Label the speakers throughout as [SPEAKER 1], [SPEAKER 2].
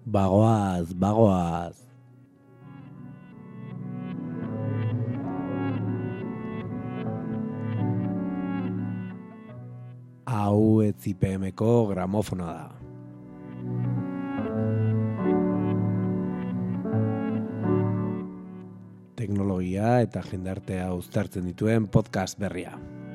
[SPEAKER 1] Bagoaz. Hau EZI-PMko gramofonoa da. Teknologia eta jendartea uztartzen dituen podcast berria.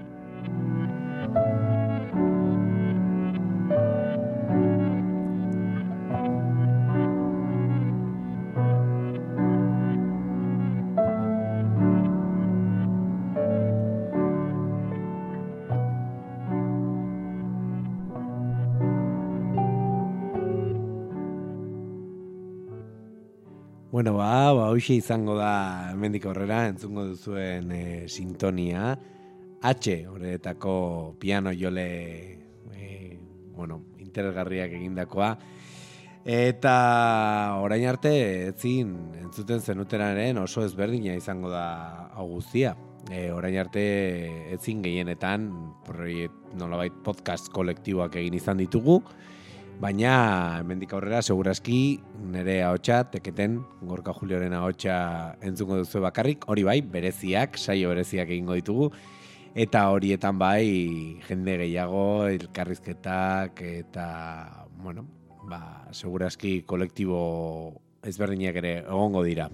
[SPEAKER 1] Bueno, hoxe izango da hemendik aurrera entzungo duzuen sintonia. H horretako piano jole interesgarriak egindakoa. Eta orain arte ezin entzuten zenutenaren oso ezberdina izango da hau guztia. Orain arte ezin gehienetan nolabait podcast kolektiboak egin izan ditugu. Baina, hemendik aurrera, segurazki, nire ahotsa, teketen, Gorka Julioren ahotsa entzungo duzu bakarrik, hori bai, bereziak, saio bereziak egingo ditugu, eta horietan bai, jende gehiago, elkarrizketak, eta, segurazki kolektibo ezberdinak ere egongo dira.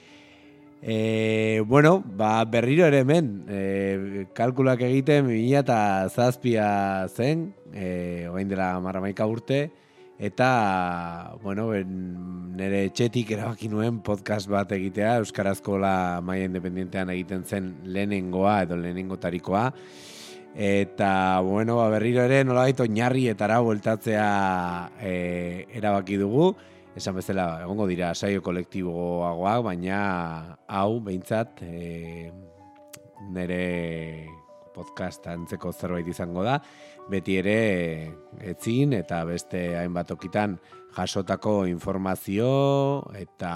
[SPEAKER 1] Berriro ere hemen, kalkulak egiten 2007 zen, orain dela 11 urte, eta, nire etxetik erabaki nuen podcast bat egitea, Euskarazko maila independentean egiten zen lehenengotarikoa, eta, berriro ere nolabait oinarrietara bueltatzea erabaki dugu. Esan bezala, egongo dira saio kolektiboagoak, baina hau behintzat nire podcast antzeko zerbait izango da. Beti ere etzin eta beste hainbat tokitan jasotako informazio eta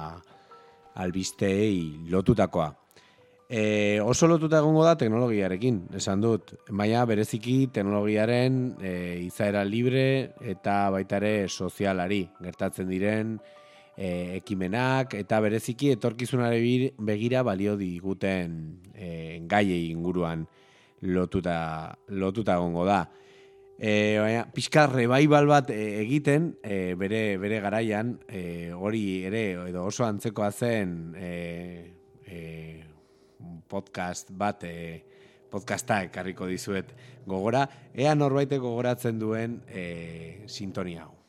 [SPEAKER 1] albistei lotutakoa. Oso lotuta egongo da teknologiarekin, esan dut, baina bereziki teknologiaren izaera libre eta baita ere sozialari gertatzen diren ekimenak eta bereziki etorkizunari begira balio diguten gaiei inguruan lotuta egongo da. Pixka revival bat egiten bere garaian hori ere edo oso antzekoa zen podcasta ekarriko dizuet gogora, ea norbaitek gogoratzen duen sintonia hau.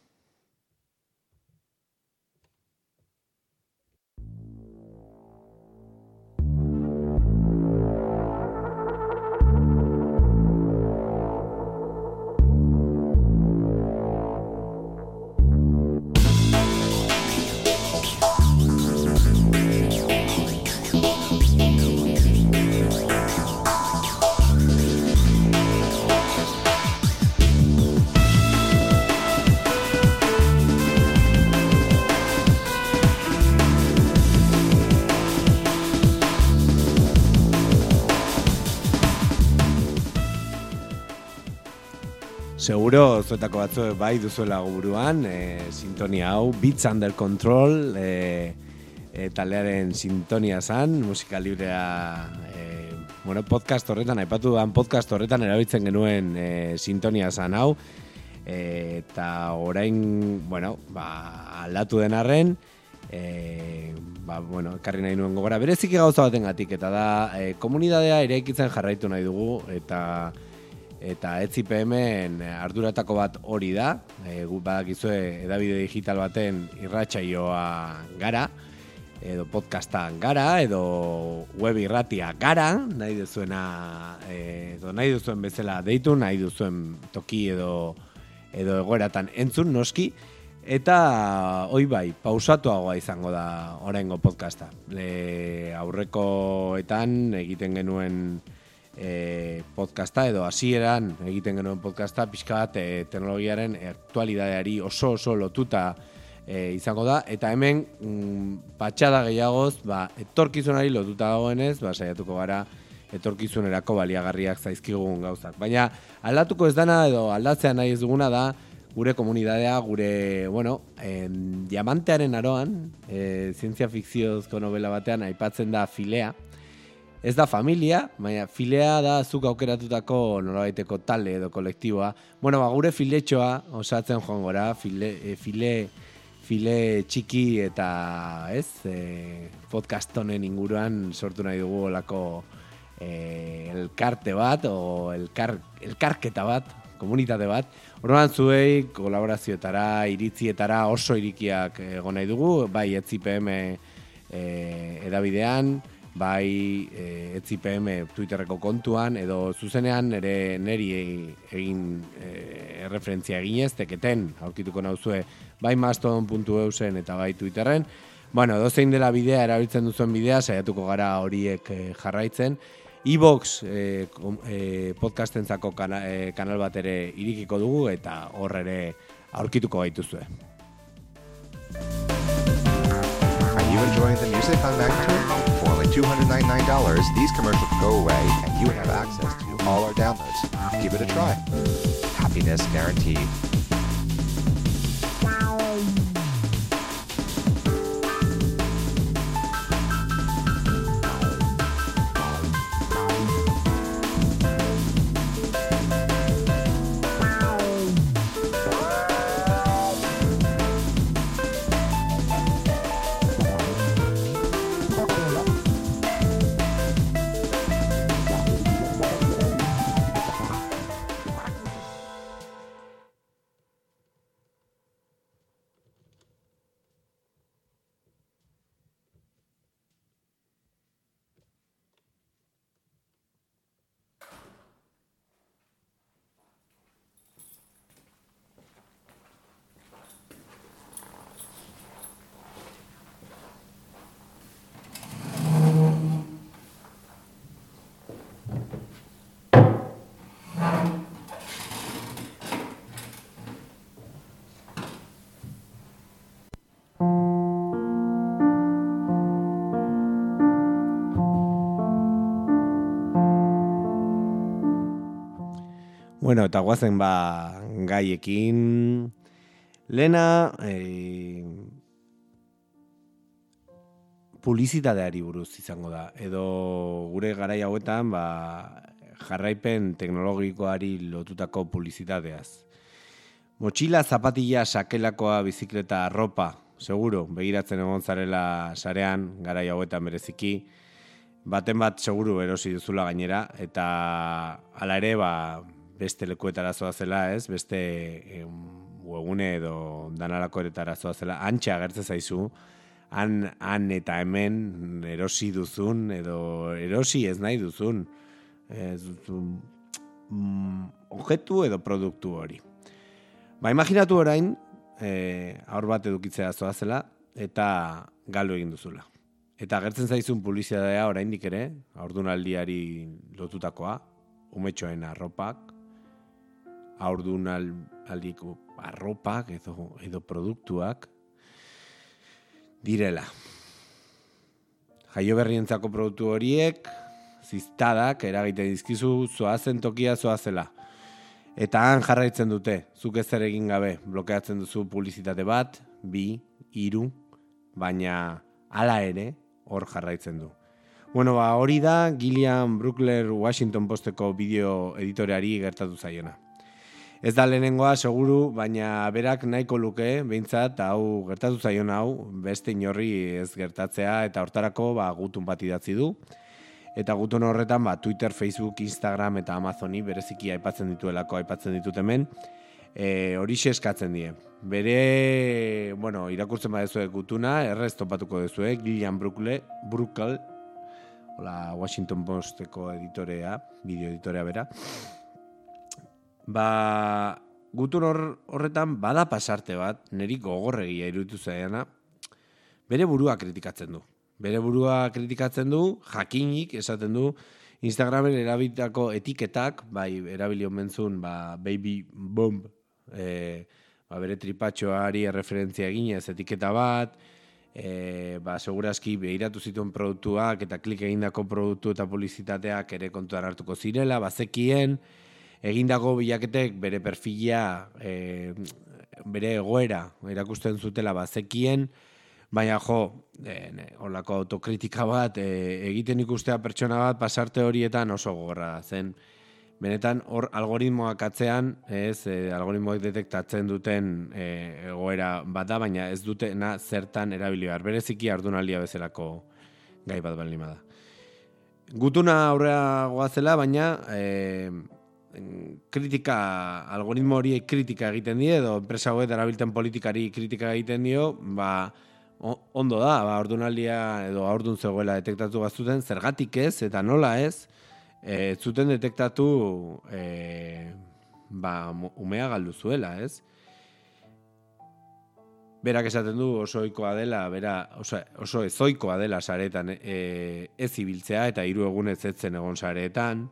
[SPEAKER 1] Seguro zuetako batzuek bai duzuela buruan, sintonia hau, Beats Under Control, taldearen sintonia zan, musika librea, podcast horretan, aipatu duan podcast horretan erabiltzen genuen sintonia zan hau, eta orain, aldatu den arren, ekarri nahi nuen gogora, bereziki gauza batengatik, eta da, komunidadea eraikitzen jarraitu nahi dugu, eta EZI-PMen arduratako bat hori da, guk badakizue hedabide digital baten irratsaioa gara, edo podcasta gara, edo web irratia gara, nahi duzuen bezala deitu, nahi duzuen toki edo egoeratan entzun noski, eta hoi bai, pausatuagoa izango da oraingo podcasta. Aurrekoetan egiten genuen podcasta edo hasieran egiten genuen podcasta pixka bat teknologiaren aktualidadeari oso lotuta izango da, eta hemen patxada gehiagoz etorkizunari lotuta dagoenez saiatuko gara etorkizunerako baliagarriak zaizkigun gauzak. Baina aldatuko ez dana edo aldatzea nahi ez duguna da gure komunidadea, gure, diamantearen aroan, zientzia fikziozko novela batean aipatzen da Filea. Ez da familia, baina Filea da zuk aukeratutako nolabaiteko talde edo kolektiboa. Gure filetxoa osatzen joan gora, file txiki eta podcast honen inguruan sortu nahi dugu olako elkarte bat o elkarketa bat, komunitate bat. Orduan zuei kolaborazioetara, iritzietara oso irikiak egon nahi dugu, bai ETZIPM edabidean, bai ETZIPM Twitterreko kontuan, edo zuzenean neri egin referentzia eginez, teketen aurkituko nauzue, bai mastodon.eusen eta bai Twitterren. Dozein dela bidea, erabiltzen duzuen bidea, saiatuko gara horiek jarraitzen. iVoox podcastentzako kanal bat ere irikiko dugu eta hor ere aurkituko gaituzue.
[SPEAKER 2] Are you enjoying the music on MagTunes? For only $299, these commercials go away and you have access to all our downloads. Give it a try. Happiness guaranteed.
[SPEAKER 1] Eta guazen gaiekin. Lena publizitateari buruz izango da. Edo gure garai hauetan jarraipen teknologikoari lotutako publizitateaz. Motxila, zapatilla, sakelakoa, bizikleta, arropa, seguro, begiratzen egon zarela sarean, garai hauetan bereziki. Baten bat seguru erosi duzula gainera, eta hala ere, beste lekuetara zoazela, beste webgune edo danarako eretara zoazela, antxe agertzen zaizu, han eta hemen erosi duzun, edo erosi ez nahi duzun, objektu edo produktu hori. Imaginatu orain, aur bat edukitzea zoazela, eta galdu egin duzula. Eta agertzen zaizun publizitatea oraindik ere, haurdunaldiari lotutakoa, umetxoen arropak, haurdunaldiko arropak edo produktuak direla. Jaio berrientzako produktu horiek, ziztadak eragite dizkizu, zoazen tokia zoazela. Eta han jarraitzen dute, zuk ezer egin gabe, blokeatzen duzu publizitate bat, 2, 3, baina hala ere hor jarraitzen du. Hori da Gillian Bruckler Washington Posteko bideo editoreari gertatu zaiona. Ez da lehenengoa, seguru, baina berak nahiko luke, behintzat, hau gertatu zaion hau, beste inorri ez gertatzea, eta hortarako gutun bat idatzi du. Eta gutun horretan, Twitter, Facebook, Instagram eta Amazoni bereziki aipatzen ditut hemen, horixe eskatzen die. Bere, irakurtzen badezue gutuna, errez topatuko dezue, Gillian Bruckler, Washington Posteko editorea, bideo editorea bera. Gutun horretan bada pasarte bat, niri gogorregia iruditu zaiana, bere burua kritikatzen du. Jakinik esaten du, Instagramen erabilitako etiketak, erabili omentzun, baby bomb, bere tripatxoari erreferentzia eginez etiketa bat, segurazki behiratu zituen produktuak eta klik egindako produktu eta publizitateak ere kontuan hartuko zirela, bazekien, egindako bilaketek bere perfila bere egoera erakusten zutela bazekien, baina holako autokritika bat egiten ikustea pertsona bat pasarte horietan oso gogorra zen. Benetan hor algoritmoak atzean, algoritmoak detektatzen duten egoera bat da, baina ez dutena zertan erabili behar. Bereziki haurdunaldia bezalako gai bat baldin bada. Gutuna aurrera goazela, baina kritika, algoritmo horiek kritika egiten die, edo enpresa hauek darabilten politikari kritika egiten dio, ondo da, haurdunaldia edo haurdun zegoela detektatu bazuten, zergatik ez, eta nola ez, zuten detektatu umea galdu zuela, ez? Berak esaten du oso ohikoa dela, oso ezoikoa dela saretan ez ibiltzea, eta 3 egunez etzen egon saretan.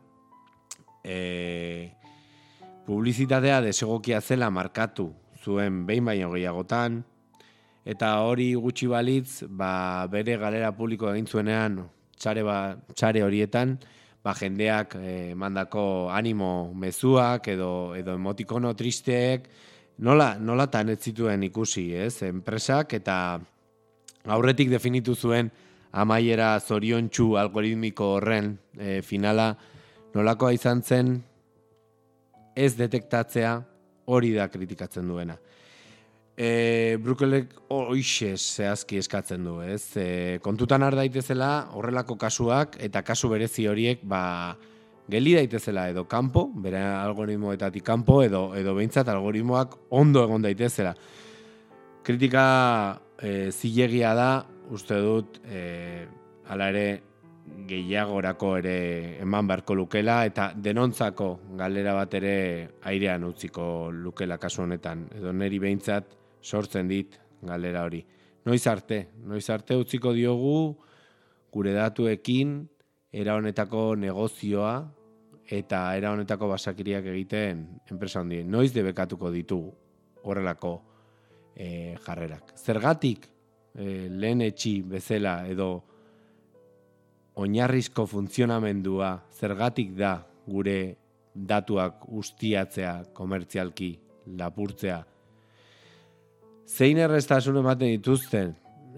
[SPEAKER 1] Publizitatea desegokia zela markatu zuen behin baino gehiagotan, eta hori gutxi balitz, bere galera publiko egin zuenean txare horietan, jendeak mandako animo mezuak edo emotikono tristeek nolatan ez zituen ikusi, ez? Enpresak, eta aurretik definitu zuen amaiera zoriontsu algoritmiko horren finala nolakoa izan zen ez detektatzea, hori da kritikatzen duena. Brukelek hoixez zehazki eskatzen du, ez? Kontutan har daitezela horrelako kasuak eta kasu berezi horiek geli daitezela edo kanpo, bere algoritmoetatik kanpo edo behintzat algoritmoak ondo egon daitezela. Kritika zilegia da, uste dut, hala ere gehiagorako ere eman beharko lukela, eta denontzako galdera bat ere airean utziko lukela kasu honetan, edo neri behintzat sortzen dit galdera hori. Noiz arte utziko diogu gure datuekin era honetako negozioa eta era honetako basakiriak egiten enpresa handien. Noiz debekatuko ditugu horrelako jarrerak. Zergatik lehen etxi bezala edo oinarrizko funtzionamendua zergatik da gure datuak ustiatzea, komertzialki, lapurtzea. Zein erreztasun ematen dituzten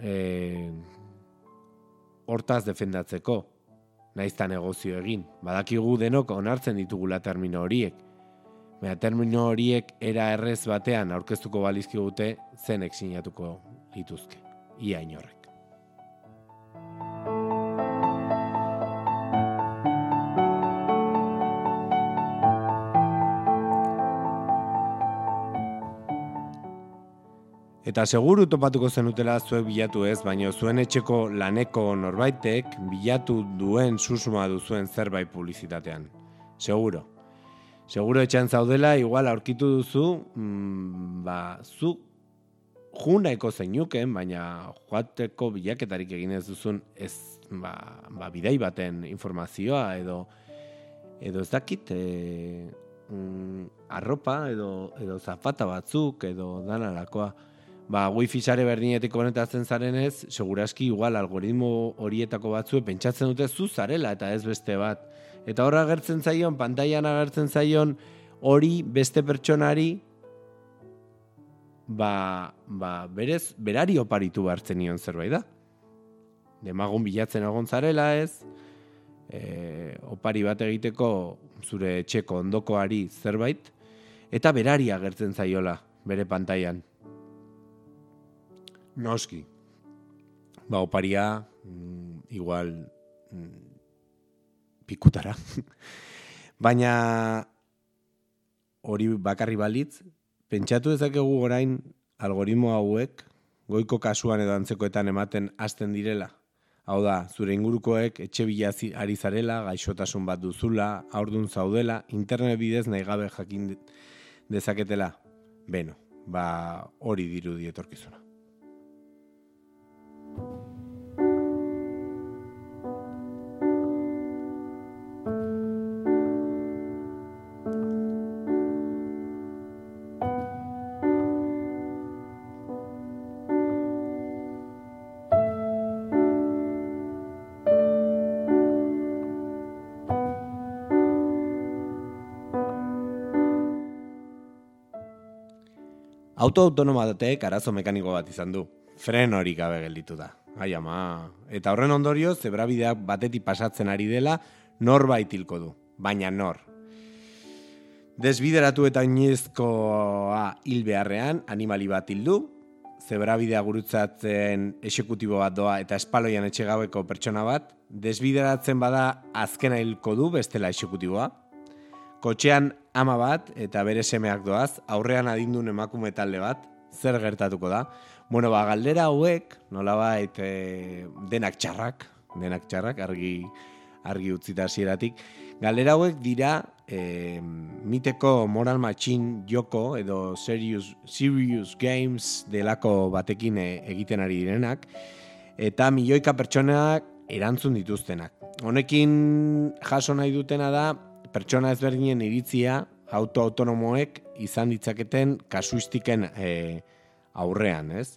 [SPEAKER 1] hortaz defendatzeko, naizta negozio egin. Badakigu denok onartzen ditugula termino horiek. Baina termino horiek era errez batean aurkeztuko balizkigute zenek sinatuko dituzke. Ia inorrek. Eta seguru topatuko zenutela zuek bilatu ez, baina zuen etxeko laneko norbaitek bilatu duen susmoa duzuen zerbait publizitatean. Seguro. Seguro etxean zaudela, igual aurkitu duzu, zu junaiko zeinuken, baina joateko bilaketarik egin ez duzun bidai baten informazioa edo ez dakit arropa edo zapata batzuk edo danalakoa. Wifi sare berdinetik konektatzen zarenez, seguraski igual algoritmo horietako batzue pentsatzen dute zu zarela eta ez beste bat. Eta horra agertzen zaion, pantailan agertzen zaion hori beste pertsonari berari oparitu hartzen nion zerbait da. Demagun bilatzen egon zarela ez, opari bat egiteko zure etxeko ondokoari zerbait, eta berari agertzen zaiola bere pantailan. Noski. Oparia igual pikutara. Baina hori bakarri balitz, pentsatu dezakegu orain algoritmo hauek goiko kasuan edo antzekoetan ematen hasten direla. Hau da, zure ingurukoek etxe bila ari zarela, gaixotasun bat duzula, haurdun zaudela, internet bidez nahi gabe jakin dezaketela. Beno, hori dirudi etorkizuna. Auto autonomo batek arazo mekaniko bat izan du. Frenorik gabe gelditu da. Ai ama. Eta horren ondorio, zebrabideak batetik pasatzen ari dela, norbait hilko du. Baina nor. Desbideratu eta oinezkoa hil beharrean, animali bat hildu, zebrabidea gurutzatzen exekutibo bat doa eta espaloian etxegabeko pertsona bat, desbideratzen bada azkena hilko du bestela exekutiboa. Kotxean ama bat eta bere semeak doaz, aurrean adindun emakume talde bat, zer gertatuko da? Bueno, galdera hauek, nolabait denak txarrak, argi utzita hasieratik, galdera hauek dira miteko Moral Machine joko edo serious games delako batekin egiten ari direnak, eta milioika pertsonak erantzun dituztenak. Honekin jaso nahi dutena da, pertsona ezberdinen iritzia auto autonomoek izan ditzaketen kasuistiken aurrean, ez?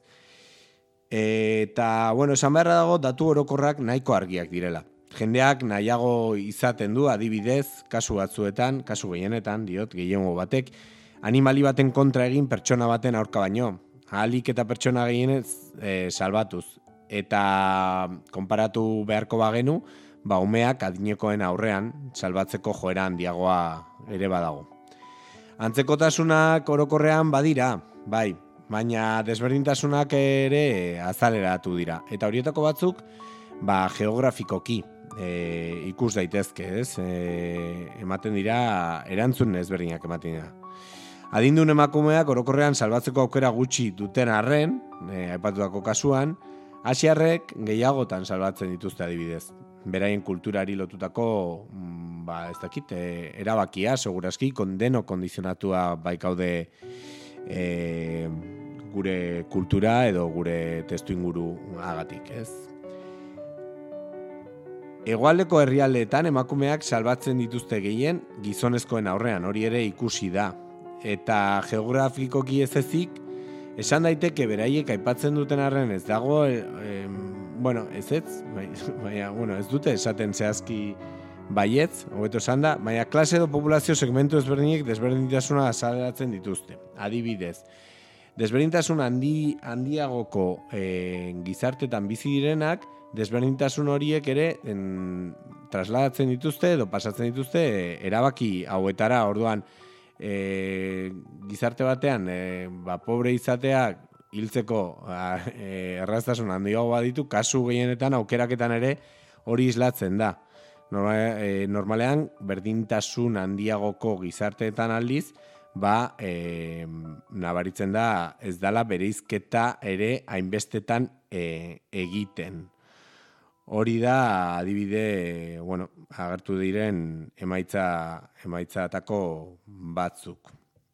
[SPEAKER 1] Eta, bueno, esan beharra dago, datu orokorrak nahiko argiak direla. Jendeak nahiago izaten du, adibidez, kasu batzuetan, kasu gehienetan, gehiengo batek, animali baten kontra egin pertsona baten aurka baino. Ahalik eta pertsona gehienez salbatuz. Eta konparatu beharko bagenu, umeak adinekoen aurrean salbatzeko joera handiagoa ere badago. Antzekotasunak orokorrean badira, bai, baina desberdintasunak ere azaleratu dira. Eta horietako batzuk, geografikoki ikus daitezke, ez? Ematen dira, erantzun ezberdinak ematen dira. Adindun emakumeak orokorrean salbatzeko aukera gutxi duten arren, aipatutako kasuan, asiarrek gehiagotan salbatzen dituzte adibidez. Beraien kulturari lotutako, erabakia, segurazki, kondeno kondizionatua baikaude gure kultura edo gure testuinguru agatik, ez? Hegoaldeko herrialdeetan emakumeak salbatzen dituzte gehien gizonezkoen aurrean, hori ere ikusi da. Eta geografikoki ez ezik, esan daiteke beraiek aipatzen duten arren ez dago, ez dute esaten zehazki baietz, hobeto esan da, baina klase edo populazio segmentu ezberdinek desberdintasuna azaleratzen dituzte. Adibidez, desberdintasun handiagoko gizartetan bizi direnak, desberdintasun horiek ere trasladatzen dituzte edo pasatzen dituzte erabaki hauetara, orduan gizarte batean pobre izateak hiltzeko erraztasun handiago baditu, kasu gehienetan aukeraketan ere hori islatzen da. Normalean berdintasun handiagoko gizarteetan aldiz, nabaritzen da ez dala bereizketa ere hainbestetan egiten. Hori da adibide, agertu diren emaitzaetako batzuk.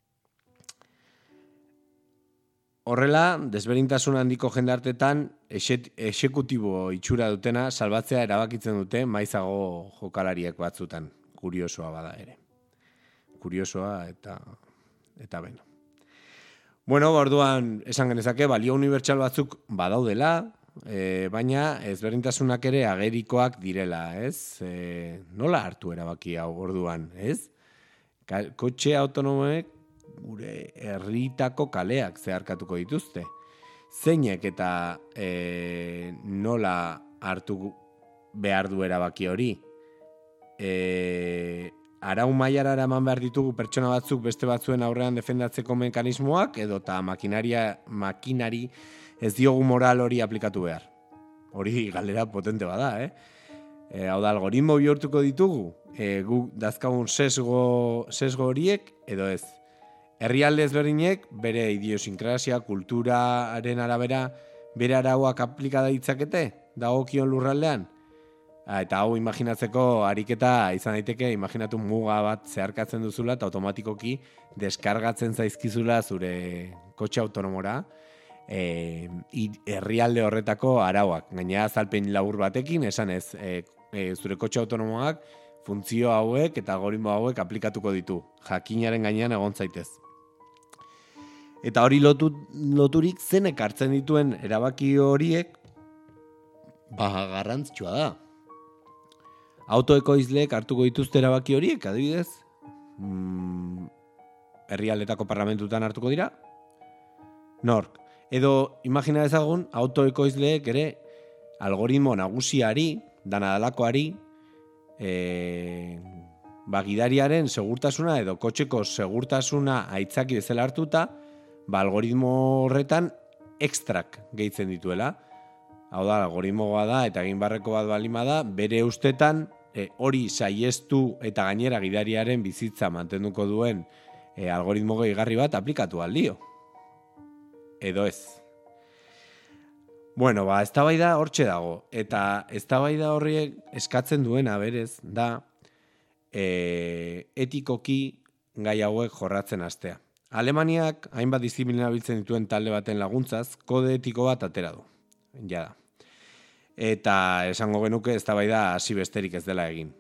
[SPEAKER 1] Horrela, desberdintasun handiko jendartetan exekutibo itxura dutena salbatzea erabakitzen dute maizago jokalariak batzutan. Kuriosoa bada ere. Kuriosoa eta beno. Orduan, esan genezake, balio unibertsal batzuk badaudela, baina ezberdintasunak ere agerikoak direla, ez? Nola hartu erabaki hau orduan, ez? Kotxe autonomoek gure herritako kaleak zeharkatuko dituzte. Zeinek eta nola hartu behar du erabaki hori? Arau mailara eraman behar ditugu pertsona batzuk beste batzuen aurrean defendatzeko mekanismoak edota makinari ez diogu moral hori aplikatu behar. Hori galdera potente bada, Hau da, algoritmo bihurtuko ditugu, guk dazkagun sesgo horiek edo ez. Herrialde ezberdinek bere idiosinkrasia, kulturaren arabera, bere arauak aplika ditzakete, dagokion lurraldean. Eta hau imaginatzeko ariketa izan daiteke, imaginatu muga bat zeharkatzen duzula eta automatikoki deskargatzen zaizkizula zure kotxe autonomora herrialde horretako arauak. Gainera azalpen labur batekin, esan ez, zure kotxe autonomoak funtzio hauek eta algoritmo hauek aplikatuko ditu. Jakinaren gainean egon zaitez. Eta hori loturik zenek hartzen dituen erabaki horiek, garrantzitsua da. Autoekoizleek hartuko dituzte erabaki horiek, adibidez, herrialdetako parlamentutan hartuko dira, Nork. Edo, imagina ezagun, autoekoizleek ere algoritmo nagusiari, danadalakoari, gidariaren segurtasuna edo kotxeko segurtasuna aitzaki bezala hartuta, algoritmo horretan ekstrak gehitzen dituela. Hau da, algoritmoa da eta egin barreko bat balima da, bere ustetan hori saiestu eta gainera gidariaren bizitza mantenduko duen algoritmo gehigarri bat aplikatu aldio. Edo ez. Bueno, eztabaida hortxe dago. Eta eztabaida horriek eskatzen duena berez da etikoki gai hauek jorratzen hastea. Alemaniak hainbat disiplina biltzen dituen talde baten laguntzaz, kode etiko bat atera du. Jada. Eta esango genuke eztabaida hasi besterik ez dela egin.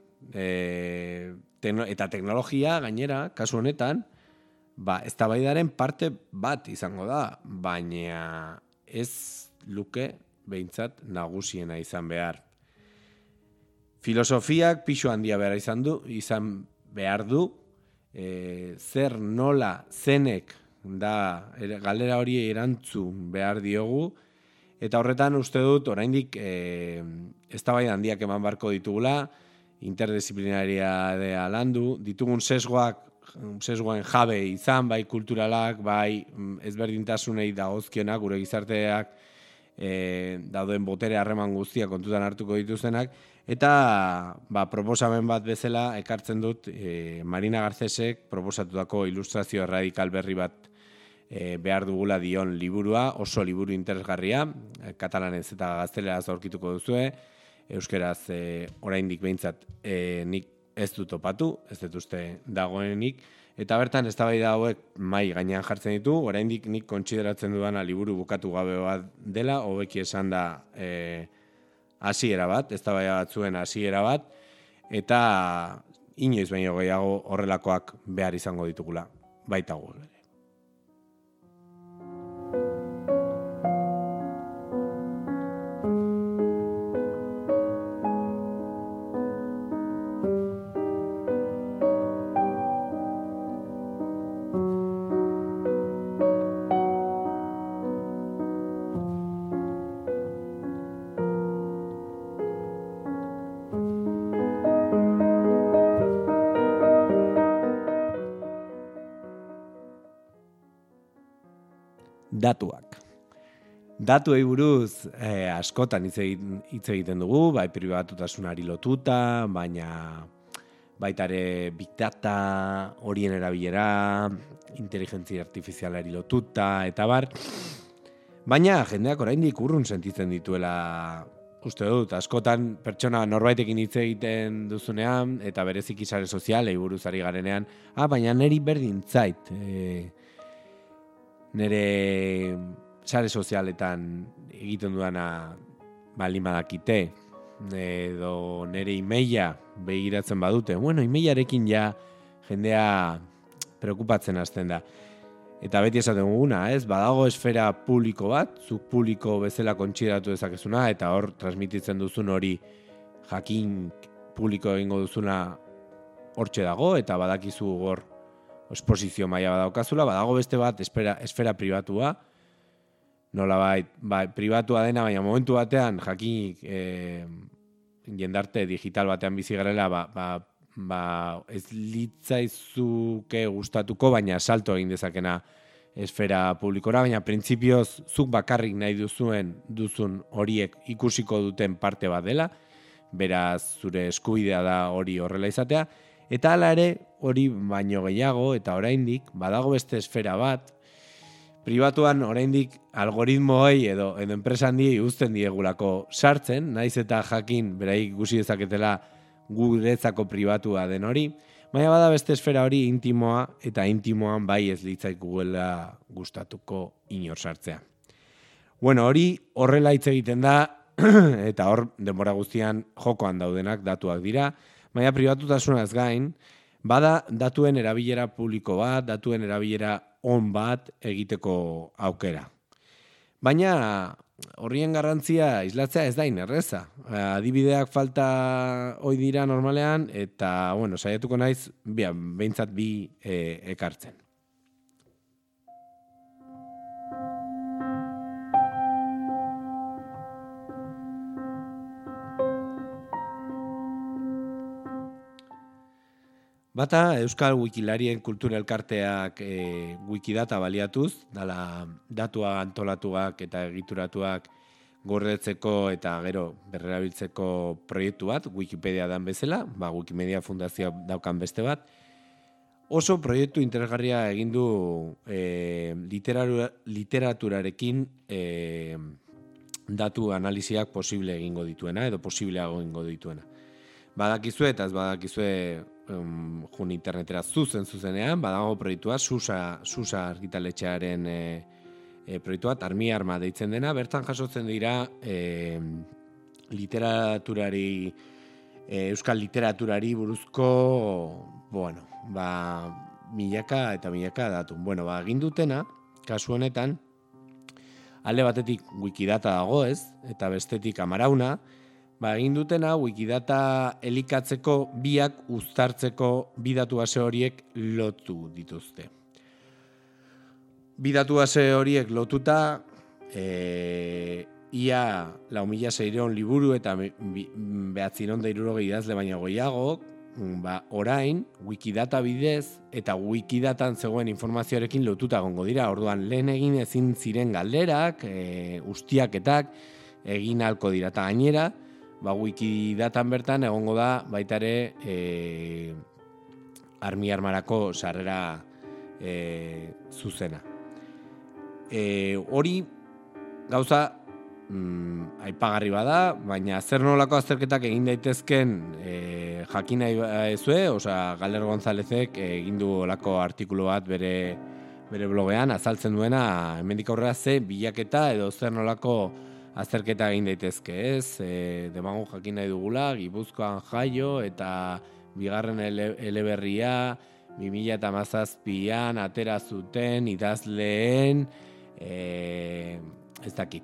[SPEAKER 1] Eta teknologia gainera, kasu honetan, eztabaidaren parte bat izango da, baina ez luke behintzat nagusiena izan behar. Filosofiak pisu handia izan behar du, zer nola zenek da galera hori erantzun behar diogu, eta horretan uste dut oraindik eztabaida handiak eman barko ditugula, interdisziplinaria landu, ditugun sesgoen jabe izan, bai kulturalak, bai ezberdintasunei dagozkionak, gure gizarteak dauden botere harreman guztia kontutan hartuko dituztenak, eta proposamen bat bezala ekartzen dut Marina Garcesek proposatutako ilustrazio radikal berri bat behar dugula dion liburua, oso liburu interesgarria, katalanez eta gazteleraz aurkituko duzue, euskeraz oraindik behintzat nik ez dut topatu, ez dut uste dagoenik, eta bertan eztabaida hauek mai gainean jartzen ditu, oraindik nik kontsideratzen dudana liburu bukatu gabe bat dela, hobeki esan da hasiera bat, eztabaida batzuen hasiera bat, eta inoiz baino gehiago horrelakoak behar izango ditugula, baita gu. Datuak. Datuei buruz askotan hitz egiten dugu, bai pribatutasunari lotuta, baina baita ere big data, horien erabilera, inteligentzia artifizialari lotuta, eta bar. Baina jendeak oraindik urrun sentitzen dituela, uste dut, askotan pertsona norbaitekin hitz egiten duzunean, eta bereziki sare sozialei buruz ari garenean, baina niri berdin zait, nire sare sozialetan egiten dudana baldin badakite, edo nire emaila begiratzen badute. Bueno, emailarekin ja jendea preokupatzen hasten da. Eta beti esaten duguna, badago esfera publiko bat, zuk publiko bezala kontsideratu dezakezuna, eta hor transmititzen duzun hori jakin publiko egingo duzuna hortxe dago, eta badakizu hor esposizio maila badaukazula, badago beste bat esfera pribatua, nolabait, pribatua dena, baina momentu batean jakinik jendarte digital batean bizi garela, ez litzaizuke gustatuko, baina salto egin dezakena esfera publikora, baina printzipioz zuk bakarrik nahi duzun horiek ikusiko duten parte bat dela, beraz zure eskubidea da hori horrela izatea, eta hala ere, hori baino gehiago, eta oraindik, badago beste esfera bat, pribatuan oraindik algoritmoei edo enpresa handiei uzten diegulako sartzen, naiz eta jakin beraik ikusi dezaketela guretzako pribatua den hori, baina bada beste esfera hori intimoa, eta intimoan bai ez litzaikuela gustatuko inor sartzea. Bueno, hori horrela hitz egiten da, eta hor denbora guztian jokoan daudenak datuak dira, baina pribatutasunaz gain, bada datuen erabilera publiko bat, datuen erabilera on bat egiteko aukera. Baina horrien garrantzia islatzea ez da inerreza. Adibideak falta hoi dira normalean, eta saiatuko naiz behintzat bi ekartzen. Bata, Euskal Wikilarien kultura elkarteak Wikidata baliatuz, dala datua antolatuak eta egituratuak gordetzeko eta gero berrerabiltzeko proiektu bat, Wikipedia dan bezala, Wikimedia Fundazioa daukan beste bat, oso proiektu interesgarria egin du literaturarekin datu analisiak posible egingo dituena, edo posibleago egingo dituena. Badakizue eta ez badakizue jun internetera zuzenean, badago proiektua, Susa argitaletxearen proiektua, Armi Arma deitzen dena, bertan jasotzen dira literaturari, euskal literaturari buruzko, milaka eta milaka datu. Egin dutena, kasu honetan, alde batetik Wikidata dago ez, eta bestetik Amarauna, egin dutena Wikidata elikatzeko biak uztartzeko bi datu base horiek lotu dituzte. Bi datu base horiek lotuta ia 4.600 liburu eta 960 idazle baino gehiago, orain Wikidata bidez eta Wikidatan zegoen informazioarekin lotuta egongo dira. Orduan lehen egin ezin ziren galderak, ustiaketak egin ahalko dira eta gainera Wikidatan bertan egongo da baita ere Armi Armarako sarrera zuzena. Hori gauza aipagarri bada, baina zer nolako azterketak egin daitezken jakin nahi ezue, Galer Gonzálezek egin du olako artikulu bat bere blogean azaltzen duena hemendik aurrera ze bilaketa edo zer nolako azterketa egin daitezke, ez? Demagun jakin nahi dugula, Gipuzkoan jaio eta bigarren eleberria 2017an atera zuten idazleen ez dakit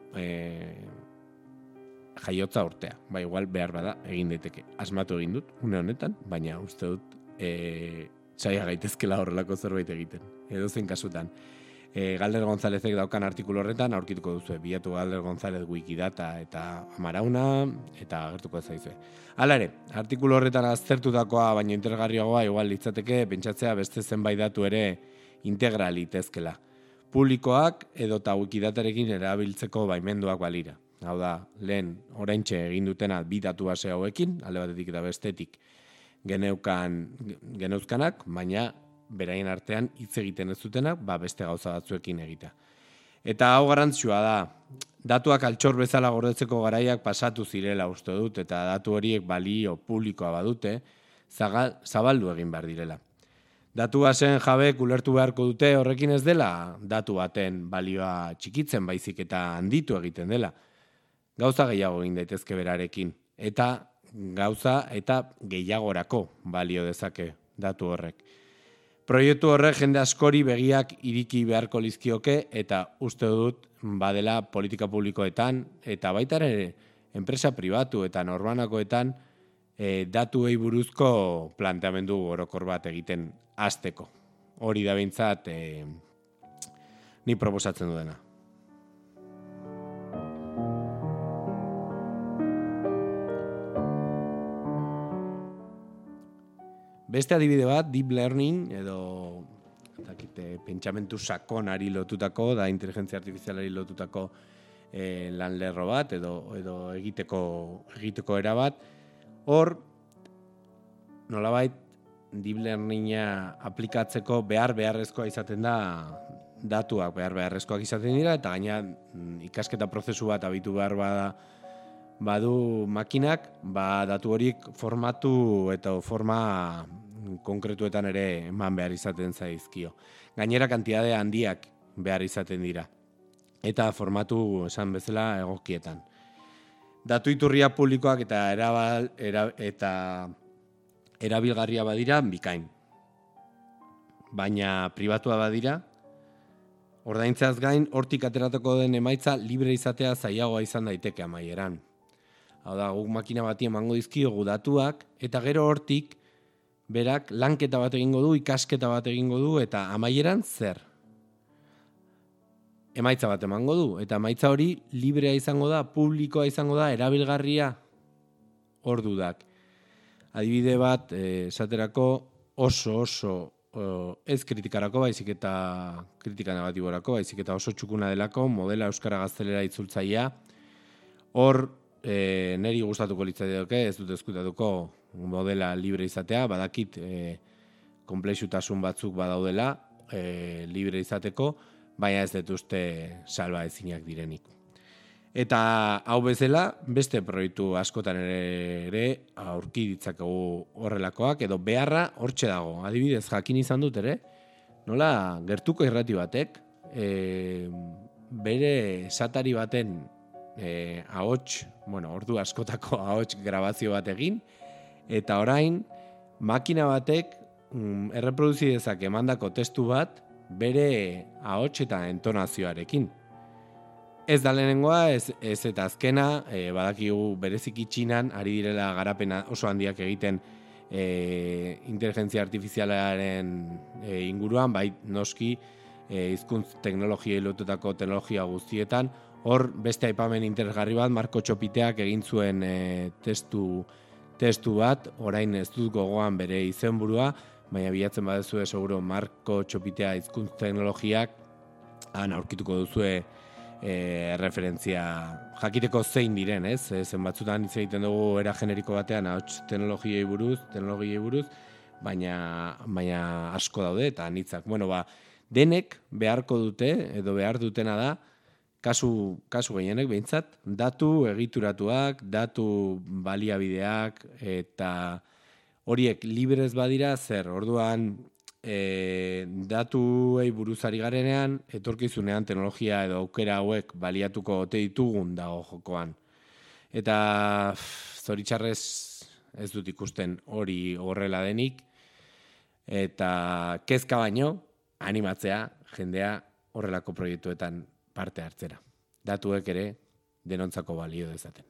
[SPEAKER 1] jaiotza urtea. Igual behar bada egin daiteke. Asmatu egin dut, une honetan, baina uste dut saia gaitezkela horrelako zerbait egiten. Edozein kasutan. Galder Gonzálezek daukan artikulu horretan aurkituko duzu. Bilatu Galder González Wikidata eta Amarauna eta agertuko zaizue. Hala ere, artikulu horretan aztertutakoa baina interesgarriagoa igual litzateke pentsatzea beste zenbait datu ere integra litezkela. Publikoak edota Wikidatarekin erabiltzeko baimenduak balira. Hau da, lehen oraintxe egin dutena bi datu base hauekin, alde batetik eta bestetik geneuzkanak, baina beraien artean hitz egiten ez dutenak, beste gauza batzuekin egita. Eta hau garrantzitsua da, datuak altxor bezala gordetzeko garaiak pasatu zirela uste dut, eta datu horiek balio publikoa badute, zabaldu egin behar direla. Datu basen jabek ulertu beharko dute horrekin ez dela, datu baten balioa txikitzen baizik eta handitu egiten dela. Gauza gehiago egin daitezke berarekin, eta gauza eta gehiagorako balio dezake datu horrek. Proiektu horrek jende askori begiak iriki beharko lizkioke eta uste dut badela politika publikoetan eta baita ere enpresa pribatu eta norbanakoetan datuei buruzko planteamendu orokor bat egiten hasteko. Hori da behintzat ni proposatzen dudana. Beste adibide bat, deep learning, edo pentsamentu sakonari lotutako, da inteligentzia artifizialari lotutako lan lerro bat, edo egiteko era bat. Hor, nolabait, deep learninga aplikatzeko beharrezkoa izaten da, datuak beharrezkoak izaten dira, eta gaina ikasketa prozesu bat abitu behar badu makinak, datu horiek formatu eta forma konkretuetan ere eman behar izaten zaizkio. Gainera kantitate handiak behar izaten dira. Eta formatu esan bezala egokietan. Datu iturria publikoak eta erabilgarria badira bikain. Baina pribatua badira, ordaintzeaz gain hortik ateratako den emaitza libre izatea zailagoa izan daiteke amaieran. Hau da, guk makina bati emango dizkiogu datuak, eta gero hortik berak lanketa bat egingo du, ikasketa bat egingo du, eta amaieran zer? Emaitza bat emango du, eta emaitza hori librea izango da, publikoa izango da, erabilgarria hor dudak. Adibide bat, esaterako, oso ez kritikarako, baizik eta kritika negatiborako, baizik eta oso txukuna delako, modela euskara gaztelera itzultzailea. Hor, neri gustatuko litzaieke, ez dut eskutatuko modela libre izatea, badakit konplexutasun batzuk badaudela libre izateko, baina ez dut uste salba ezinak direnik. Eta hau bezala, beste proiektu askotan ere aurki ditzakegu horrelakoak, edo beharra hortxe dago. Adibidez, jakin izan dut ere, nola gertuko irrati batek, bere satari baten ahots, ordu askotako ahots grabazio bat egin, eta orain, makina batek erreproduzi dezake emandako testu bat bere ahots eta entonazioarekin. Ez da lehenengoa, ez eta azkena, badakigu bereziki Txinan ari direla garapena oso handiak egiten inteligentzia artifizialaren inguruan, bai noski hizkuntz teknologiei lotutako teknologia guztietan. Hor beste aipamen interesgarri bat, Marko Txopiteak egin zuen testu bat, orain ez dut gogoan bere izenburua, baina bilatzen baduzue seguro Marko Txopitea hizkuntz teknologiak, han aurkituko duzue referentzia jakiteko zein diren, ez? Zen batzutan hitz egiten dugu era generiko batean ahots teknologiei buruz, baina asko daude eta anitzak. Denek beharko dute edo behar dutena da kasu gehienek behintzat datu egituratuak, datu baliabideak eta horiek librez badira zer, orduan datuei buruzari garenean, etorkizunean teknologia edo aukera hauek baliatuko ote ditugun dago jokoan. Eta zoritxarrez ez dut ikusten hori horrela denik, eta kezka baino, animatzea jendea horrelako proiektuetan parte hartzera. Datuek ere denontzako balio dezaten.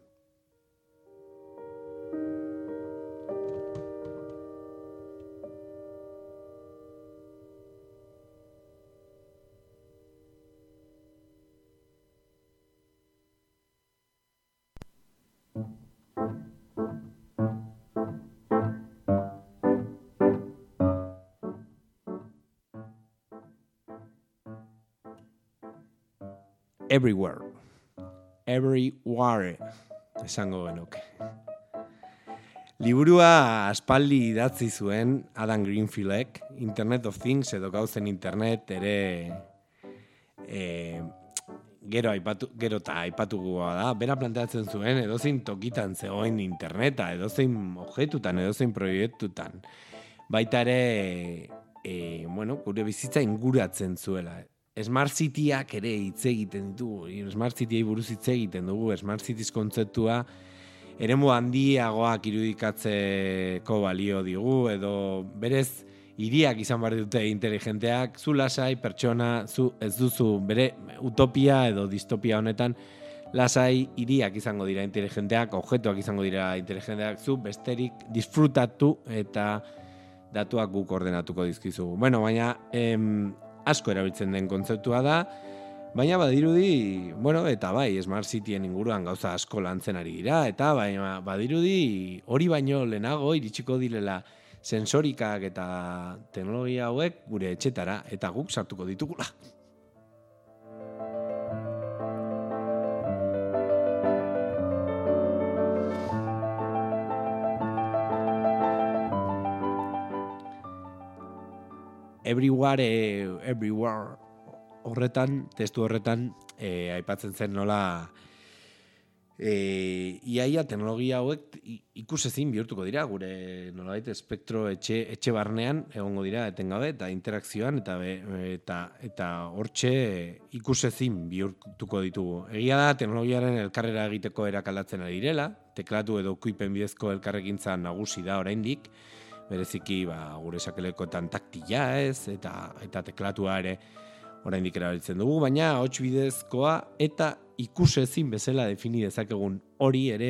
[SPEAKER 1] Everywhere, esango genuke. Liburua aspaldi idatzi zuen Adam Greenfieldek, Internet of Things edo gauzen internet ere gero eta aipatukoa da. Bera planteatzen zuen edozein tokitan zegoen interneta, edozein objetutan, edozein proiektutan. Baita ere, gure bizitza inguratzen zuela. Smart Cityak ere hitz egiten ditugu, Smart Cityei buruz hitz egiten dugu, Smart Cities kontzeptua eremu handiagoak irudikatzeko balio digu, edo berez hiriak izan behar dute inteligenteak, zu lasai, pertsona, zu ez duzu, bere utopia edo distopia honetan, lasai hiriak izango dira inteligenteak, objektuak izango dira inteligenteak, zu besterik disfrutatu eta datuak guk ordenatuko dizkizugu. Baina asko erabiltzen den kontzeptua da, baina badirudi, eta bai, Smart Cityen inguruan gauza asko lantzen ari dira, eta badirudi hori baino lehenago iritsiko direla sensorikak eta teknologia hauek gure etxetara, eta guk sartuko ditugula. Everywhere horretan, testu horretan, aipatzen zen nola iaia teknologia hauek ikusezin bihurtuko dira, gure nolabait espektro etxe barnean egongo dira etengabe eta interakzioan eta hortxe ikusezin bihurtuko ditugu. Egia da teknologiaren elkarrera egiteko erakaldatzen ari direla, teklatu edo kuipen bidezko elkarrekintza nagusi da oraindik, bereziki gure sakelekoetan taktila ez, eta teklatua ere oraindik erabiltzen dugu, baina ahots bidezkoa eta ikusezin bezala defini dezakegun hori ere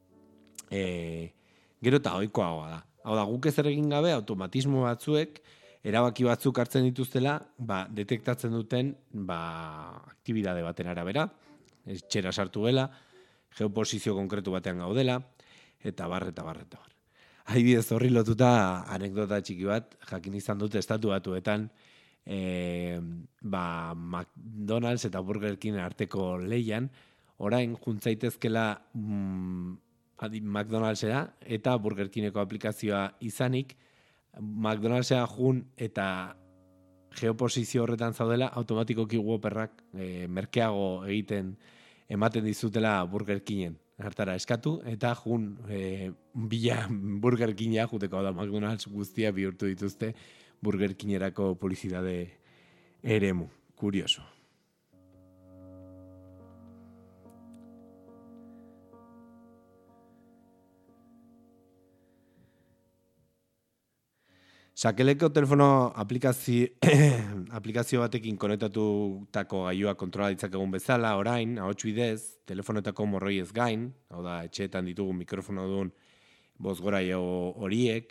[SPEAKER 1] gero eta ohikoagoa da. Hau da, guk ezer egin gabe automatismo batzuek erabaki batzuk hartzen dituztela, detektatzen duten aktibidade baten arabera, etxera sartu gela, geoposizio konkretu batean gaudela, eta bar. Adibidez horri lotuta anekdota txiki bat, jakin izan dut estatu batuetan, McDonald's eta Burger King arteko lehian, orain juntzaitezkela McDonald'sera eta Burger Kingeko aplikazioa izanik, McDonald'sera jun eta geoposizio horretan zaudela, automatikoki Whopperrak merkeago ematen dizutela Burger Kingen. Hartara eskatu, eta jun bila Burger Kinga juteko da McDonald's guztia bihurtu dituzte Burger Kingerako publizitate eremu. Kurioso. Sakeleko telefono aplikazio batekin konektatutako gailua kontrola ditzakegun bezala, orain, ahots bidez, telefonetako morroi ez gain, hau da, etxeetan ditugun mikrofono duen bozgoraio horiek,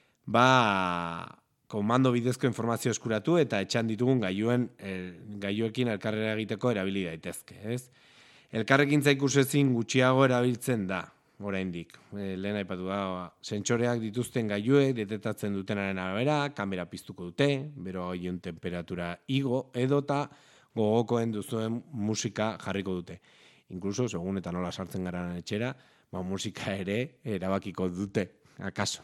[SPEAKER 1] komando bidezko informazio eskuratu eta etxean ditugun gailuekin elkarrera egiteko erabili daitezke, ez? Elkarrekintza ikusezin gutxiago erabiltzen da, oraindik. Lehen aipatu da, sentsoreak dituzten gailuek detektatzen dutenaren arabera, kamera piztuko dute, bero gailuen temperatura igo, edota gogokoen duzuen musika jarriko dute. Inkluso, segun eta nola sartzen garan etxera, musika ere erabakiko dute, akaso.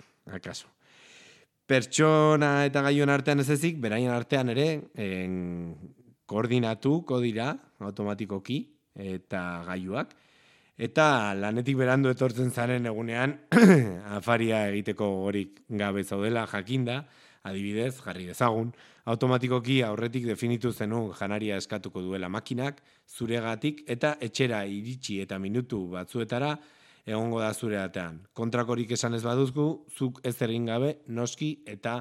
[SPEAKER 1] Pertsona eta gailuen artean ez ezik, beraien artean ere koordinatuko dira automatikoki eta gailuak. Eta lanetik berandu etortzen zaren egunean afaria egiteko gorik gabe zaudela jakinda, adibidez, jarri dezagun, automatikoki aurretik definitu zenun janaria eskatuko duela makinak, zuregatik eta etxera iritsi eta minutu batzuetara egongo da zure atean. Kontrakorik esan ez baduzgu, zuk ez egin gabe noski eta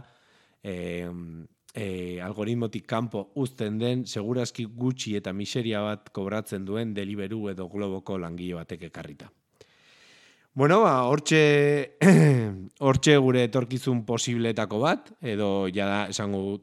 [SPEAKER 1] algoritmotik kanpo uzten den, segurazki gutxi eta miseria bat kobratzen duen Deliveroo edo Globoko langile batek ekarrita. Bueno, hortxe gure etorkizun posibleetako bat, edo jada esango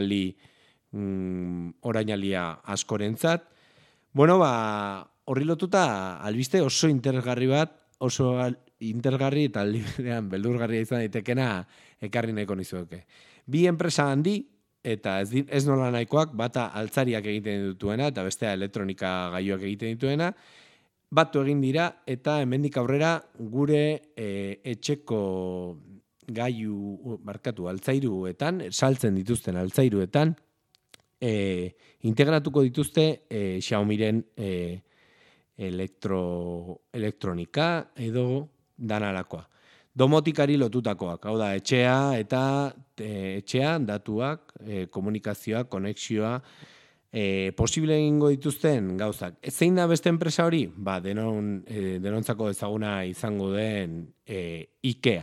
[SPEAKER 1] orainalia askorentzat. Bueno, horri lotuta albiste oso interesgarri bat, oso interesgarri eta aldiberean beldurgarria izan daitekena ekarri nahiko nizueke. Bi enpresa handi, eta ez nola nahikoak, bata altzariak egiten dituena, eta bestea elektronika gailuak egiten dituena, batu egin dira, eta hemendik aurrera gure etxeko altzairuetan, saltzen dituzten altzairuetan, integratuko dituzte Xiaomiren elektronika edo danalakoa. Domotikari lotutakoak, hau da, etxean datuak, komunikazioa, konexioa, posible egingo dituzten gauzak. Zein da beste enpresa hori? Denontzako ezaguna izango den IKEA.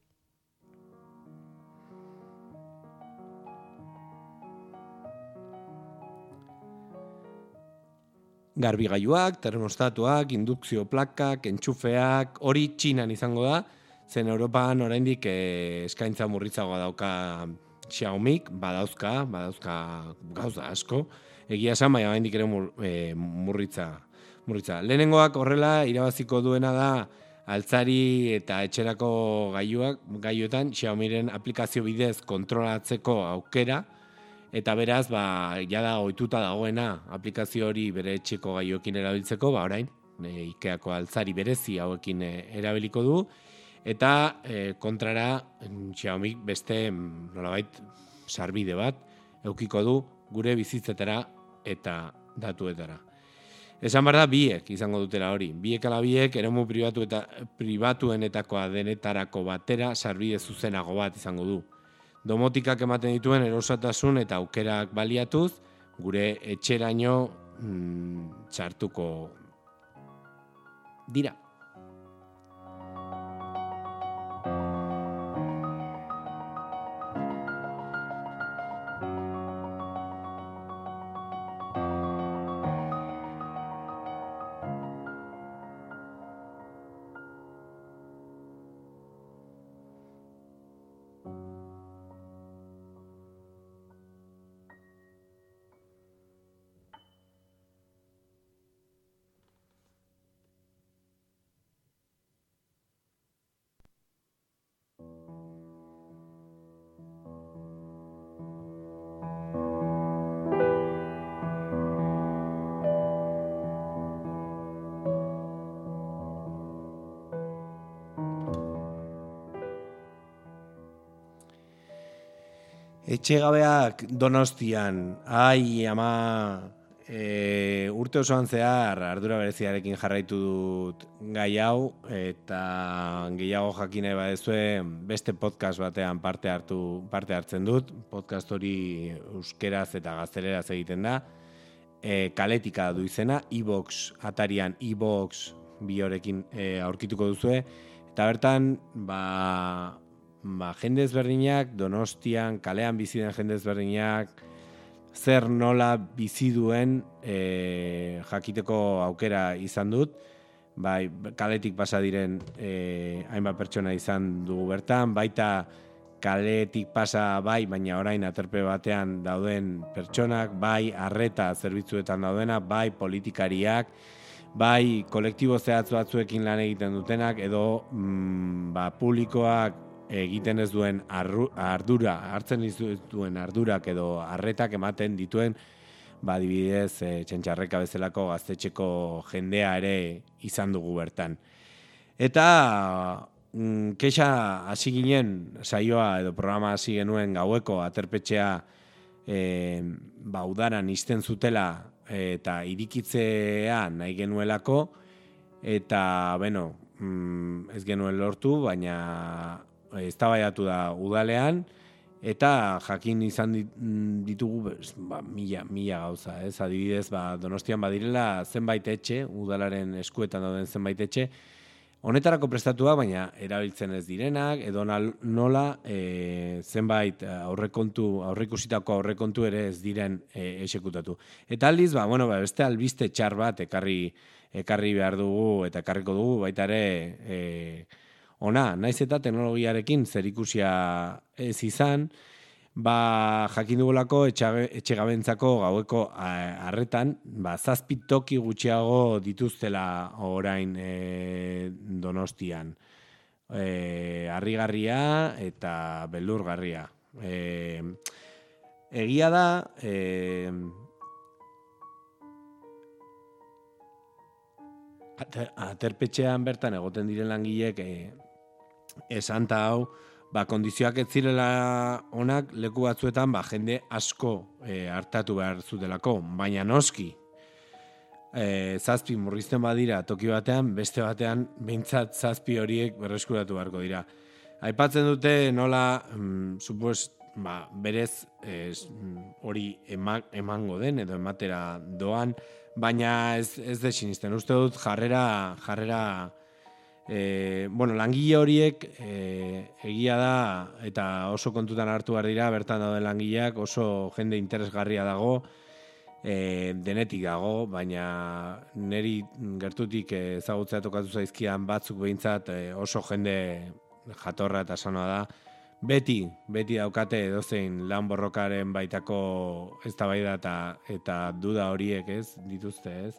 [SPEAKER 1] Garbigailuak, termostatuak, indukzio plakak, entxufeak, hori Txinan izango da, zen Europan oraindik eskaintza murritzagoa dauka Xiaomik, badauzka gauza asko, egia esan, baina oraindik ere murritza. Lehenengoak horrela irabaziko duena da altzari eta etxerako gailuetan Xiaomiren aplikazio bidez kontrolatzeko aukera, eta beraz, jada ohituta dagoena aplikazio hori bere etxeko gailuekin erabiltzeko, orain, IKEako altzari berezi hauekin erabiliko du, eta kontrara Xiaomi beste nolabait sarbide bat eukiko du gure bizitzetara eta datuetara. Esan behar da biek izango dutela hori. Biek ala biek eremu pribatuenetakoa denetarako batera sarbide zuzenago bat izango du. Domotikak ematen dituen erosatasun eta aukerak baliatuz, gure etxeraino txartuko dira. Etxegabeak Donostian, ai ama, urte osoan zehar ardura bereziarekin jarraitu dut gai hau, eta gehiago jakine badezue beste podcast batean parte hartzen dut. Podcast hori euskeraz eta gazteleraz egiten da. Kaletika du izena, iVox atarian, iVox biorekin aurkituko duzue, eta bertan jende ezberdinak, Donostian, kalean bizi den jende ezberdinak, zer nola bizi duen jakiteko aukera izan dut. Bai, kaletik pasa diren hainbat pertsona izan dugu bertan, baita kaletik pasa bai, baina orain aterpe batean dauden pertsonak, bai arreta zerbitzuetan daudena, bai politikariak, bai kolektibo zehatz batzuekin lan egiten dutenak, edo publikoak egiten ez duen ardura, hartzen ez duen ardurak edo arretak ematen dituen, adibidez, Txentxarreka bezalako gaztetxeko jendea ere izan dugu bertan. Eta kexa hasi ginen saioa edo programa hasi genuen gaueko aterpetxea udaran izten zutela eta irikitzea nahi genuelako, eta ez genuen lortu, baina eztabaidatu da udalean, eta jakin izan ditugu mila gauza, ez? Adibidez, Donostian badirela zenbait etxe, udalaren eskuetan dauden zenbait etxe, honetarako prestatuak, baina erabiltzen ez direnak, edo nola zenbait aurreikusitako aurrekontu ere ez diren exekutatu. Eta aldiz, beste albiste txar bat ekarri behar dugu eta ekarriko dugu, baita ere naiz eta teknologiarekin zerikusia ez izan, jakin dugulako etxegabentzako gaueko arretan, 7 toki gutxiago dituztela orain Donostian. Harrigarria eta beldurgarria. Egia da, aterpetxean bertan egoten diren langileek esanta hau, kondizioak ez zirela onak leku batzuetan jende asko hartatu behar zutelako, baina noski 7 murrizten badira toki batean, beste batean behintzat 7 horiek berreskuratu beharko dira. Aipatzen dute nola berez hori emango den edo ematera doan, baina ez de sinisten. Uste dut jarrera langile horiek egia da eta oso kontutan hartu behar dira, bertan dauden langileak oso jende interesgarria dago, denetik dago, baina niri gertutik ezagutzea tokatu zaizkian batzuk behintzat oso jende jatorra eta sanoa da. Beti daukate edozein lan borrokaren baitako eztabaida eta duda horiek dituzte, ez?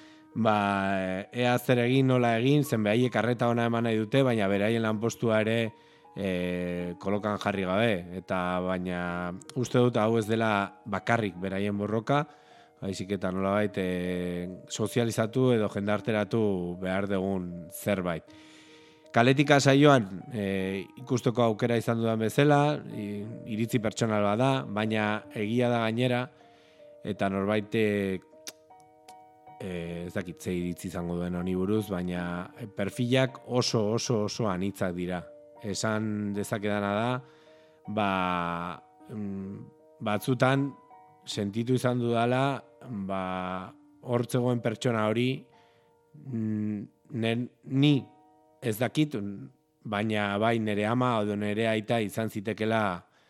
[SPEAKER 1] Ea zer egin, nola egin, zen behaiek arreta ona eman nahi dute, baina beraien lanpostua ere kolokan jarri gabe. Eta baina uste dut hau ez dela bakarrik beraien borroka, baizik eta nolabait sozializatu edo jendarteratu behar dugun zerbait. Kaletika saioan ikusteko aukera izan dudan bezala, iritzi pertsonal bada, baina egia da gainera, eta norbait ez dakit ze iritzi izango duen honi buruz, baina perfilak oso anitzak dira. Esan dezakedana da, batzutan sentitu izan dudala, hor zegoen pertsona hori ni ez dakit, baina bai nere ama edo nere aita izan zitekela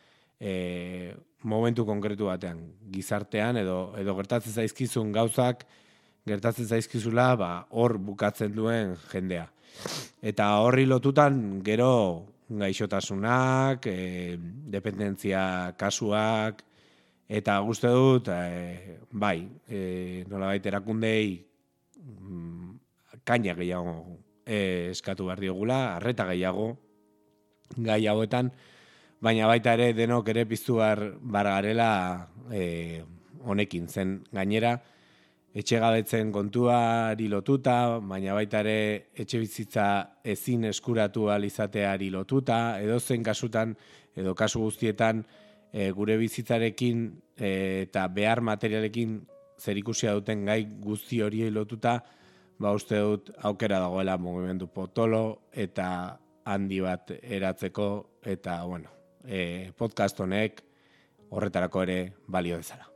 [SPEAKER 1] momentu konkretu batean, gizartean edo gertatzen zaizkizun gauzak, gertatzen zaizkizula hor bukatzen duen jendea. Eta horri lotutan gero gaixotasunak, dependentzia kasuak, eta guzti dut, nolabait erakundei kaina gehiago eskatu behar diogula, arreta gehiago gai hauetan, baina baita ere denok ere piztu behar garela honekin zen gainera, etxegabetzen kontuari lotuta, baina baita ere etxe bizitza ezin eskuratu ahal izateari lotuta, edozein kasutan, edo kasu guztietan, gure bizitzarekin eta behar materialekin zerikusia duten gai guzti horiei lotuta, uste dut aukera dagoela mugimendu potolo eta handi bat eratzeko, eta podcast honek horretarako ere balio dezala.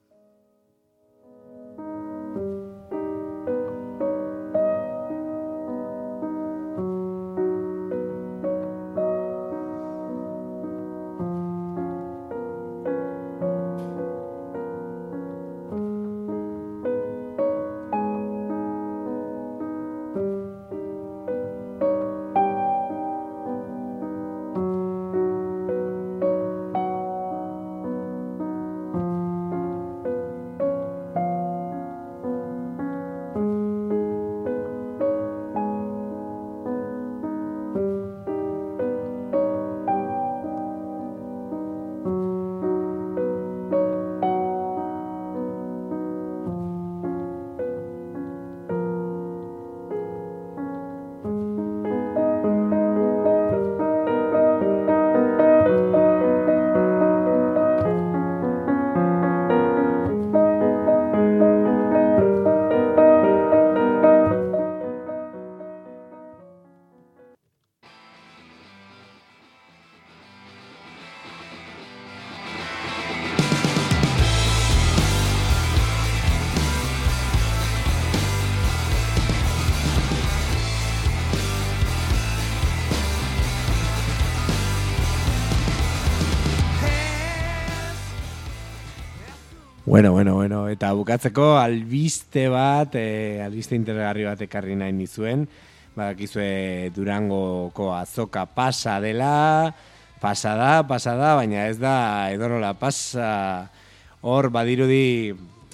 [SPEAKER 1] Bueno, eta bukatzeko albiste bat, albiste interesgarri bat ekarri nahi nizuen, badakizue Durangoko azoka pasa dela, pasa da, baina ez da edorola pasa, hor badirudi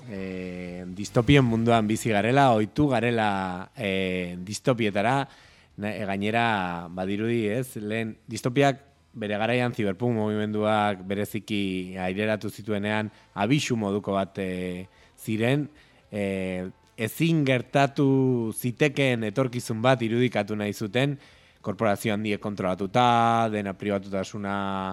[SPEAKER 1] distopien munduan bizi garela, ohitu garela distopietara, gainera badirudi lehen distopiak bere garaian ziberpunk mugimenduak bereziki aireratu zituenean abisu moduko bat ziren, ezin gertatu zitekeen etorkizun bat irudikatu nahi zuten, korporazio handiek kontrolatuta, dena pribatutasuna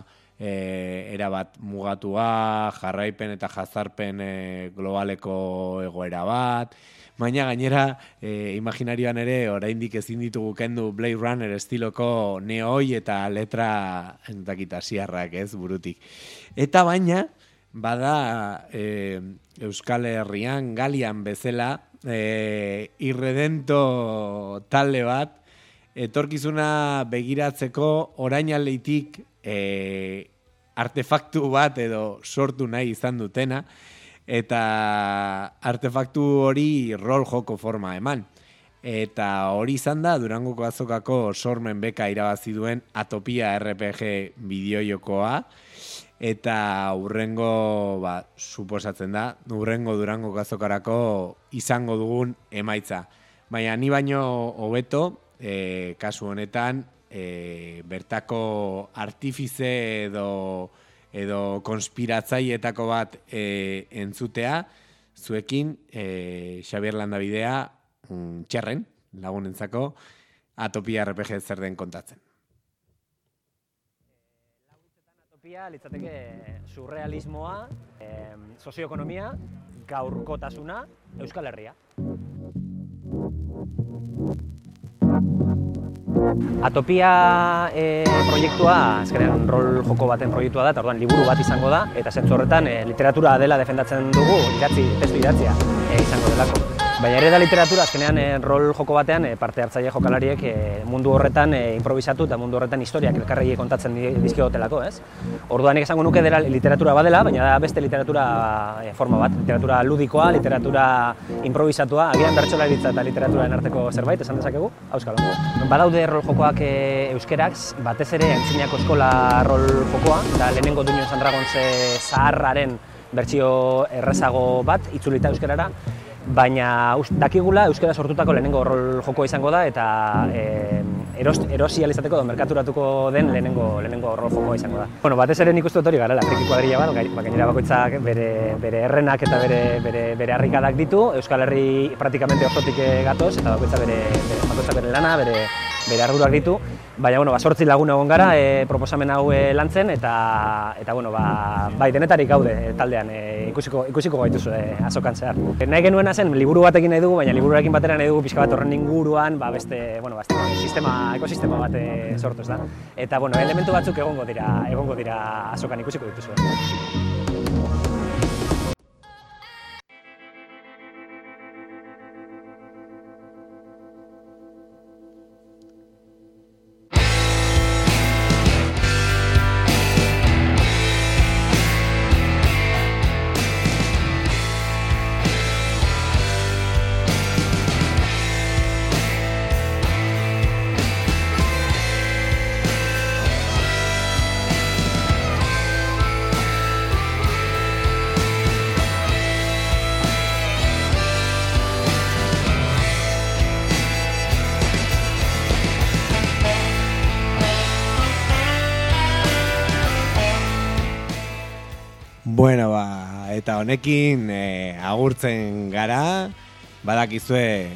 [SPEAKER 1] erabat mugatua, jarraipen eta jazarpen globaleko egoera bat, baina gainera imaginarioan ere oraindik ezin ditugu kendu Blade Runner estiloko neoi eta letra hasiarrak burutik. Eta baina bada Euskal Herrian Galian bezala irredento talde bat etorkizuna begiratzeko orainaleitik artefaktu bat edo sortu nahi izan dutena, eta artefaktu hori rol joko forma eman. Eta hori izan da Durangoko azokako sormen beka irabazi duen Atopia RPG bideojokoa, eta urrengo, suposatzen da, urrengo Durangoko azokarako izango dugun emaitza. Baina ni baino hobeto, kasu honetan, bertako artifize edo konspiratzaietako bat entzutea, zuekin Xabier Landabidea txerren lagunentzako Atopia RPG zer den kontatzen.
[SPEAKER 3] Atopia litzateke surrealismoa, sozioekonomia, gaurkotasuna, Euskal Herria. Atopia proiektua, azkenean rol joko baten proiektua da, eta orduan liburu bat izango da, eta zentzu horretan literatura dela defendatzen dugu, testu idatzia izango delako. Baina ere da literatura, azkenean rol joko batean parte hartzaile jokalariek mundu horretan improvisatu eta mundu horretan historiak elkarri kontatzen dizkiotelako, ez? Orduan esango nuke dela literatura badela, baina da beste literatura forma bat, literatura ludikoa, literatura improvisatua, agian bertsolaritza eta literaturaren arteko zerbait, esan dezakegu, auskalo. Badaude rol jokoak euskerak, batez ere Antzinako eskola rol jokoa, da lehenengo Dungeons and Dragons zaharraren bertsio errezago bat, itzulita euskerara, baina dakigula euskara sortutako lehenengo rol jokoa izango da eta erosi alizateko edo merkaturatuko den lehenengo rol jokoa izango da. Bueno, batez ere nik uste dut hori garela, friki kuadrilla bat, gainera bakoitzak bere errenak eta bere harrikadak ditu, Euskal Herri praktikamente osotik gatoz, eta bakoitza bere lana, bere ardurak ditu, baina, 8 lagun egon gara proposamen hau lantzen, eta bai, denetarik gaude taldean, ikusiko gaituzu azokan zehar. Nahi genuena zen, liburu batekin nahi dugu, baina liburuarekin batera nahi dugu pixka bat horren inguruan, beste, ekosistema bat sortu, ez da. Eta, elementu batzuk egongo dira azokan ikusiko dituzu.
[SPEAKER 1] Bueno, eta honekin agurtzen gara, badakizue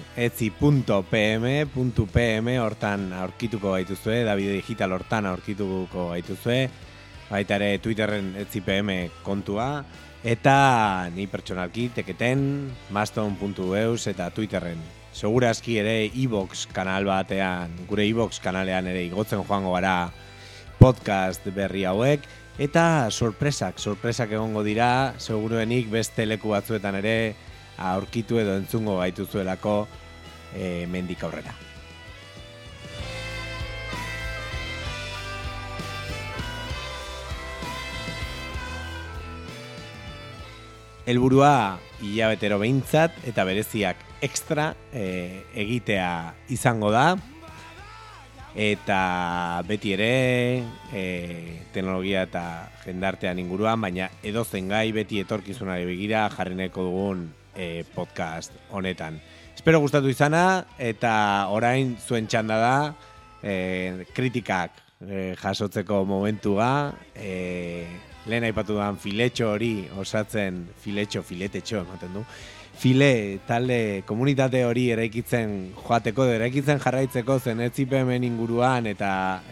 [SPEAKER 1] etzi.pm hortan aurkituko gaituzue, da bideo digital hortan aurkituko gaituzue, baita ere Twitterren etzi.pm kontua, eta ni pertsonalki teketen, maston.eus eta Twitterren. Segurazki ere iVoox kanal batean, gure iVoox kanalean ere igotzen joango gara podcast berri hauek, eta sorpresak egongo dira, seguruenik beste leku batzuetan ere aurkitu edo entzungo gaituzuelako mendik aurrera. Helburua hilabetero behintzat eta bereziak extra egitea izango da. Eta beti ere teknologia eta jendartean inguruan, baina edozen gai beti etorkizunari begira jarrineko dugun podcast honetan. Espero gustatu izana, eta orain zuen txanda da kritikak jasotzeko momentua. Lehen aipatu duan filetxo hori osatzen, filetetxo ematen du. Talde komunitate hori eraikitzen joateko, eraikitzen jarraitzeko zen etzi.pm inguruan eta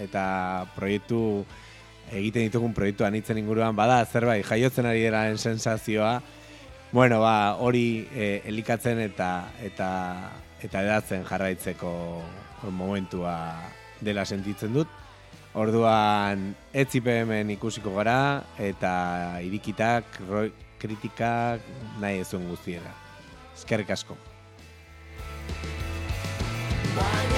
[SPEAKER 1] egiten ditugun proiektu anitzen inguruan bada zerbait jaiotzen ari deraren sensazioa. Bueno, hori elikatzen eta edatzen jarraitzeko momentua dela sentitzen dut. Orduan etzi.pm ikusiko gara eta irikitak, kritikak nahi ezuen guztiera. Eskerrik asko.